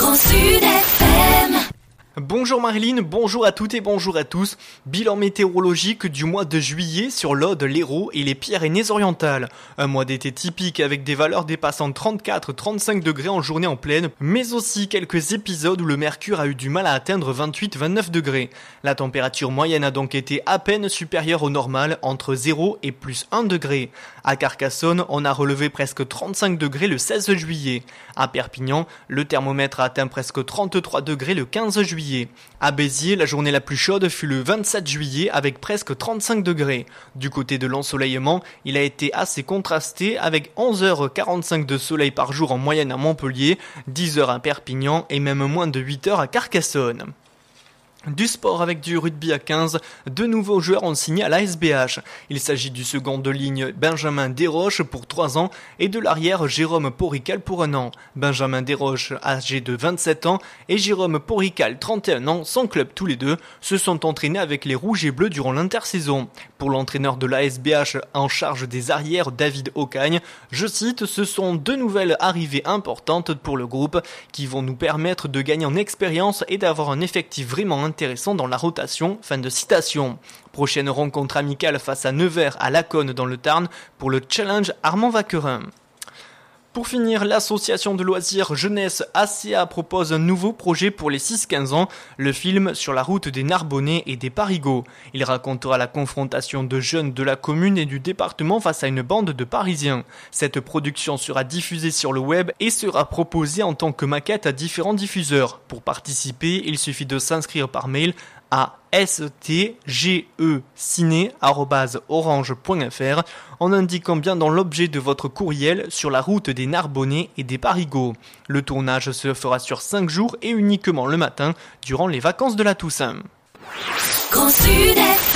Grand Sud FM. Bonjour Marilyn, bonjour à toutes et bonjour à tous. Bilan météorologique du mois de juillet sur l'Aude, l'Hérault et les Pyrénées-Orientales. Un mois d'été typique avec des valeurs dépassant 34-35 degrés en journée en pleine, mais aussi quelques épisodes où le mercure a eu du mal à atteindre 28-29 degrés. La température moyenne a donc été à peine supérieure au normal, entre 0 et plus 1 degré. À Carcassonne, on a relevé presque 35 degrés le 16 juillet. À Perpignan, le thermomètre a atteint presque 33 degrés le 15 juillet. À Béziers, la journée la plus chaude fut le 27 juillet avec presque 35 degrés. Du côté de l'ensoleillement, il a été assez contrasté avec 11h45 de soleil par jour en moyenne à Montpellier, 10h à Perpignan et même moins de 8h à Carcassonne. Du sport avec du rugby à 15, deux nouveaux joueurs ont signé à l'ASBH. Il s'agit du second de ligne Benjamin Desroches pour 3 ans et de l'arrière Jérôme Porical pour 1 an. Benjamin Desroches, âgé de 27 ans, et Jérôme Porical, 31 ans, son club tous les deux, se sont entraînés avec les Rouges et Bleus durant l'intersaison. Pour l'entraîneur de l'ASBH en charge des arrières David Ocagne, je cite, ce sont 2 nouvelles arrivées importantes pour le groupe qui vont nous permettre de gagner en expérience et d'avoir un effectif vraiment intéressant dans la rotation, fin de citation. Prochaine rencontre amicale face à Nevers à Laconne dans le Tarn pour le challenge Armand Vacquerin. Pour finir, l'association de loisirs jeunesse ACA propose un nouveau projet pour les 6-15 ans, le film sur la route des Narbonnais et des Parigots. Il racontera la confrontation de jeunes de la commune et du département face à une bande de Parisiens. Cette production sera diffusée sur le web et sera proposée en tant que maquette à différents diffuseurs. Pour participer, il suffit de s'inscrire par mail à stgeciné@orange.fr en indiquant bien dans l'objet de votre courriel sur la route des Narbonnais et des Parigots. Le tournage se fera sur 5 jours et uniquement le matin durant les vacances de la Toussaint. Grand Sud FM.